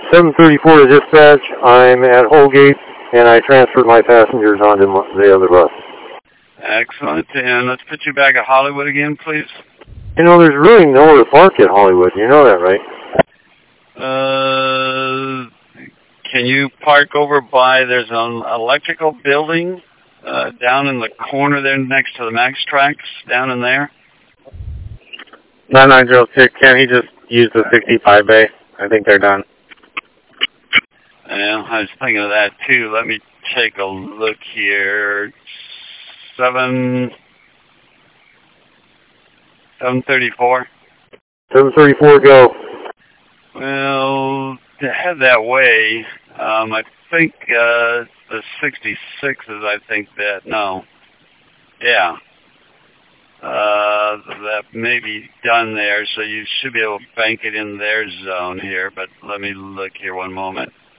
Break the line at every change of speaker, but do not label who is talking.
734 to dispatch. I'm at Holgate, and I transferred my passengers onto the other bus.
Excellent. And let's put you back at Hollywood again, please.
You know, there's really nowhere to park at Hollywood. You know that, right?
Can you park over by, there's an electrical building down in the corner there next to the Max Tracks, down in there?
9906, can he just use the 65 bay? I think they're done.
Yeah, I was thinking of that too. Let me take a look here. 734.
734, go.
Well, to head that way, I think the 66s, I think that, no. Yeah. That may be done there, so you should be able to bank it in their zone here, but let me look here one moment.